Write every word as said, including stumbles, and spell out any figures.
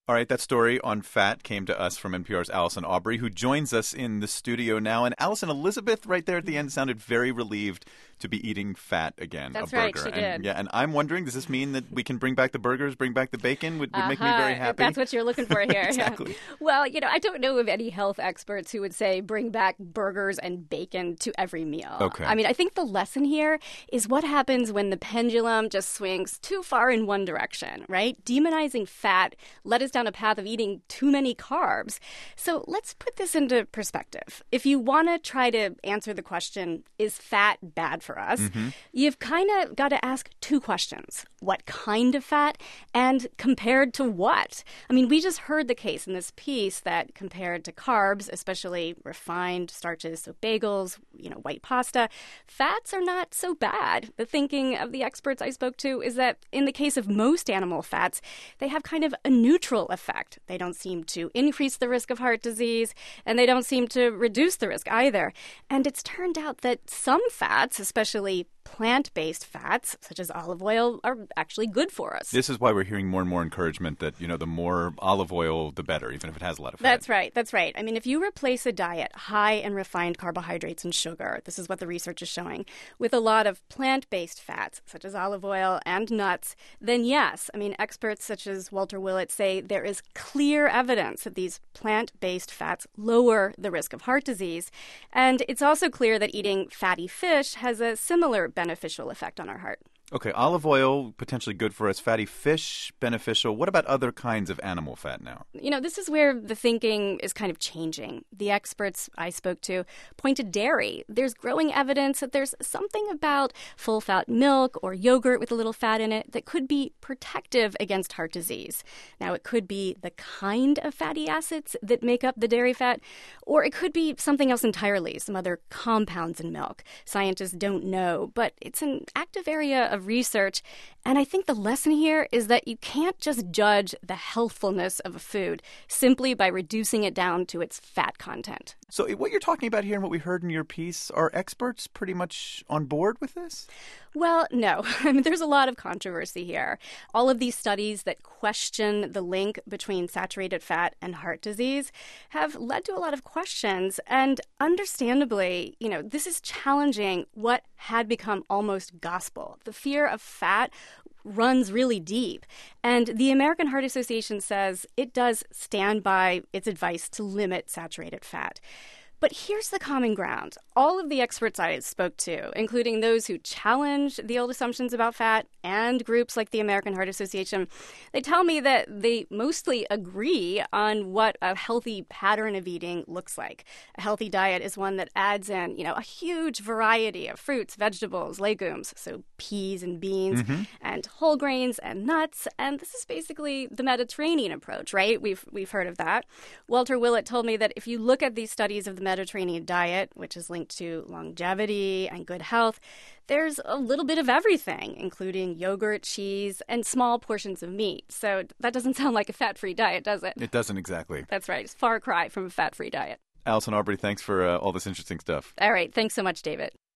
All right, that story on fat came to us from N P R's Allison Aubrey, who joins us in the studio now. And Allison, Elizabeth, right there at the end, sounded very relieved to be eating fat again, That's a right, burger. she and, did. Yeah, and I'm wondering, does this mean that we can bring back the burgers, bring back the bacon? Would, would uh-huh. make me very happy? That's what you're looking for here. Exactly. Yeah. Well, you know, I don't know of any health experts who would say bring back burgers and bacon to every meal. Okay. I mean, I think the lesson here is what happens when the pendulum just swings too far in one direction, right? Demonizing fat led us down a path of eating too many carbs. So let's put this into perspective. If you want to try to answer the question, is fat bad for us? Mm-hmm. You've kind of got to ask two questions. What kind of fat and compared to what? I mean, we just heard the case in this piece that compared to carbs, especially refined starches, so bagels, you know, white pasta, fats are not so bad. The thinking of the experts I spoke to is that in the case of most animal fats, they have kind of a neutral effect. They don't seem to increase the risk of heart disease, and they don't seem to reduce the risk either. And it's turned out that some fats, especially plant-based fats, such as olive oil, are actually good for us. This is why we're hearing more and more encouragement that, you know, the more olive oil, the better, even if it has a lot of fat. That's right. That's right. I mean, if you replace a diet high in refined carbohydrates and sugar, this is what the research is showing, with a lot of plant-based fats, such as olive oil and nuts, then yes, I mean, experts such as Walter Willett say there is clear evidence that these plant-based fats lower the risk of heart disease. And it's also clear that eating fatty fish has a similar beneficial effect on our heart. Okay, olive oil, potentially good for us. Fatty fish, beneficial. What about other kinds of animal fat now? You know, this is where the thinking is kind of changing. The experts I spoke to point to dairy. There's growing evidence that there's something about full-fat milk or yogurt with a little fat in it that could be protective against heart disease. Now, it could be the kind of fatty acids that make up the dairy fat, or it could be something else entirely, some other compounds in milk. Scientists don't know, but it's an active area of research. And I think the lesson here is that you can't just judge the healthfulness of a food simply by reducing it down to its fat content. So what you're talking about here and what we heard in your piece, are experts pretty much on board with this? Well, no. I mean, there's a lot of controversy here. All of these studies that question the link between saturated fat and heart disease have led to a lot of questions. And understandably, you know, this is challenging what had become almost gospel. The fear of fat runs really deep. And the American Heart Association says it does stand by its advice to limit saturated fat. But here's the common ground. All of the experts I spoke to, including those who challenge the old assumptions about fat and groups like the American Heart Association, they tell me that they mostly agree on what a healthy pattern of eating looks like. A healthy diet is one that adds in, you know, a huge variety of fruits, vegetables, legumes, so peas and beans, mm-hmm. and whole grains and nuts. And this is basically the Mediterranean approach, right? We've we've heard of that. Walter Willett told me that if you look at these studies of the Mediterranean diet, which is linked to longevity and good health, there's a little bit of everything, including yogurt, cheese, and small portions of meat. So that doesn't sound like a fat-free diet, does it? It doesn't exactly. That's right. It's a far cry from a fat-free diet. Allison Aubrey, thanks for uh, all this interesting stuff. All right. Thanks so much, David.